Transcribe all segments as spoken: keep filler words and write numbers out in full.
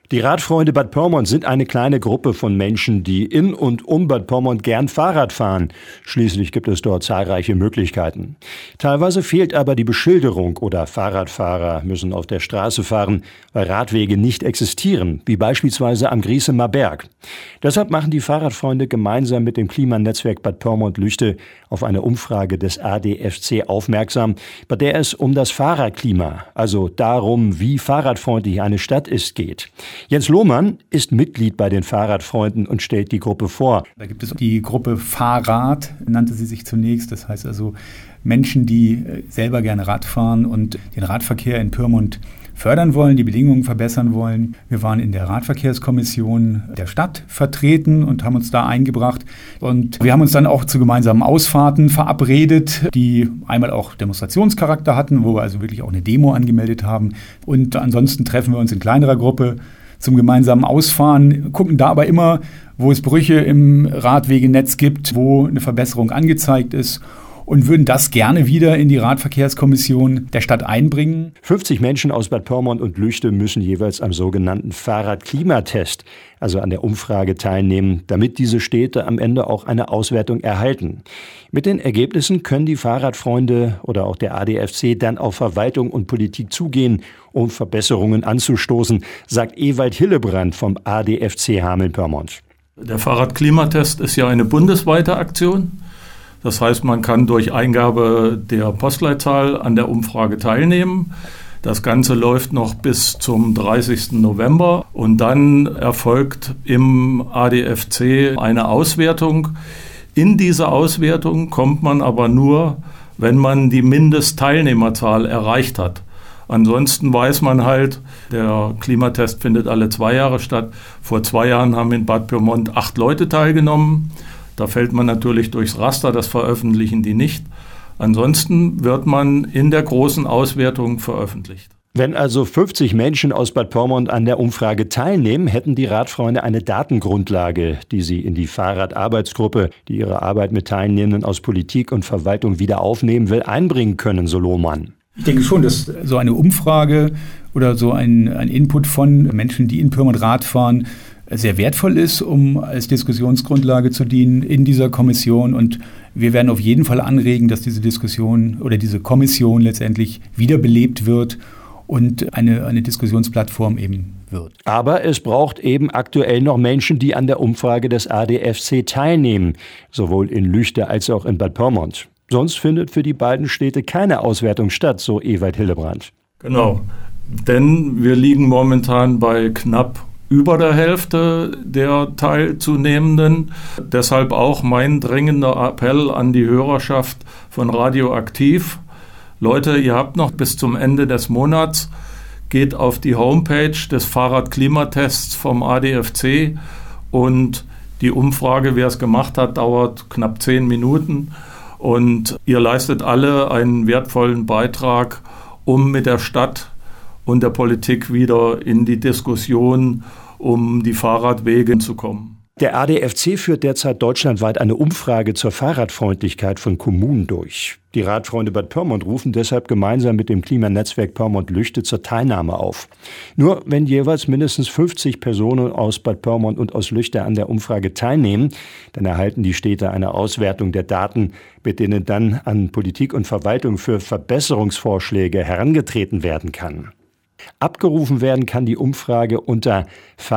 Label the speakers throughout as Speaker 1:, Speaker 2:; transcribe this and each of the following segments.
Speaker 1: Die Radfreunde Bad Pyrmont sind eine kleine Gruppe von Menschen, die in und um Bad Pyrmont gern Fahrrad fahren. Schließlich gibt es dort zahlreiche Möglichkeiten. Teilweise fehlt aber die Beschilderung oder Fahrradfahrer müssen auf der Straße fahren, weil Radwege nicht existieren, wie beispielsweise am Grießemer Berg. Deshalb machen die Fahrradfreunde gemeinsam mit dem Klimanetzwerk Bad Pyrmont-Lüchte auf eine Umfrage des A D F C aufmerksam, bei der es um das Fahrradklima, also darum, wie fahrradfreundlich eine Stadt ist, geht. Jens Lohmann ist Mitglied bei den Fahrradfreunden und stellt die Gruppe vor.
Speaker 2: Da gibt es die Gruppe Fahrrad, nannte sie sich zunächst. Das heißt also Menschen, die selber gerne Rad fahren und den Radverkehr in Pyrmont fördern wollen, die Bedingungen verbessern wollen. Wir waren in der Radverkehrskommission der Stadt vertreten und haben uns da eingebracht. Und wir haben uns dann auch zu gemeinsamen Ausfahrten verabredet, die einmal auch Demonstrationscharakter hatten, wo wir also wirklich auch eine Demo angemeldet haben. Und ansonsten treffen wir uns in kleinerer Gruppe zum gemeinsamen Ausfahren, gucken da aber immer, wo es Brüche im Radwegenetz gibt, wo eine Verbesserung angezeigt ist. Und würden das gerne wieder in die Radverkehrskommission der Stadt einbringen.
Speaker 1: fünfzig Menschen aus Bad Pyrmont und Lüchte müssen jeweils am sogenannten Fahrradklimatest, also an der Umfrage, teilnehmen, damit diese Städte am Ende auch eine Auswertung erhalten. Mit den Ergebnissen können die Fahrradfreunde oder auch der A D F C dann auf Verwaltung und Politik zugehen, um Verbesserungen anzustoßen, sagt Ewald Hillebrand vom A D F C Hameln-Pyrmont.
Speaker 3: Der Fahrradklimatest ist ja eine bundesweite Aktion. Das heißt, man kann durch Eingabe der Postleitzahl an der Umfrage teilnehmen. Das Ganze läuft noch bis zum dreißigsten November und dann erfolgt im A D F C eine Auswertung. In diese Auswertung kommt man aber nur, wenn man die Mindestteilnehmerzahl erreicht hat. Ansonsten weiß man halt, der Klimatest findet alle zwei Jahre statt. Vor zwei Jahren haben in Bad Pyrmont acht Leute teilgenommen. Da fällt man natürlich durchs Raster, das veröffentlichen die nicht. Ansonsten wird man in der großen Auswertung veröffentlicht.
Speaker 1: Wenn also fünfzig Menschen aus Bad Pyrmont an der Umfrage teilnehmen, hätten die Radfreunde eine Datengrundlage, die sie in die Fahrradarbeitsgruppe, die ihre Arbeit mit Teilnehmenden aus Politik und Verwaltung wieder aufnehmen will, einbringen können, so Lohmann.
Speaker 2: Ich denke schon, dass so eine Umfrage oder so ein, ein Input von Menschen, die in Pyrmont Rad fahren, sehr wertvoll ist, um als Diskussionsgrundlage zu dienen in dieser Kommission. Und wir werden auf jeden Fall anregen, dass diese Diskussion oder diese Kommission letztendlich wiederbelebt wird und eine, eine Diskussionsplattform eben wird.
Speaker 1: Aber es braucht eben aktuell noch Menschen, die an der Umfrage des A D F C teilnehmen, sowohl in Lüchte als auch in Bad Pyrmont. Sonst findet für die beiden Städte keine Auswertung statt, so Ewald Hillebrand.
Speaker 3: Genau, denn wir liegen momentan bei knapp über der Hälfte der Teilzunehmenden. Deshalb auch mein dringender Appell an die Hörerschaft von Radioaktiv. Leute, ihr habt noch bis zum Ende des Monats, geht auf die Homepage des Fahrradklimatests vom A D F C und die Umfrage, wer es gemacht hat, dauert knapp zehn Minuten und ihr leistet alle einen wertvollen Beitrag, um mit der Stadt und der Politik wieder in die Diskussion um die Fahrradwege zu kommen.
Speaker 1: Der A D F C führt derzeit deutschlandweit eine Umfrage zur Fahrradfreundlichkeit von Kommunen durch. Die Radfreunde Bad Pyrmont rufen deshalb gemeinsam mit dem Klimanetzwerk Pyrmont-Lüchte zur Teilnahme auf. Nur wenn jeweils mindestens fünfzig Personen aus Bad Pyrmont und aus Lüchte an der Umfrage teilnehmen, dann erhalten die Städte eine Auswertung der Daten, mit denen dann an Politik und Verwaltung für Verbesserungsvorschläge herangetreten werden kann. Abgerufen werden kann die Umfrage unter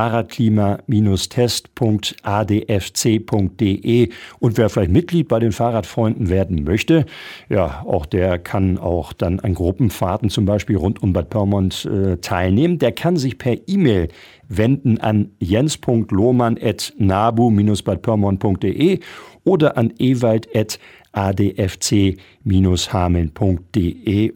Speaker 1: fahrradklima-test punkt a d f c punkt d e und wer vielleicht Mitglied bei den Fahrradfreunden werden möchte, ja, auch der kann auch dann an Gruppenfahrten zum Beispiel rund um Bad Pyrmont äh, teilnehmen. Der kann sich per E-Mail wenden an jens punkt lohmann at nabu dash bad pyrmont punkt d e oder an ewald at a d f c dash hameln punkt d e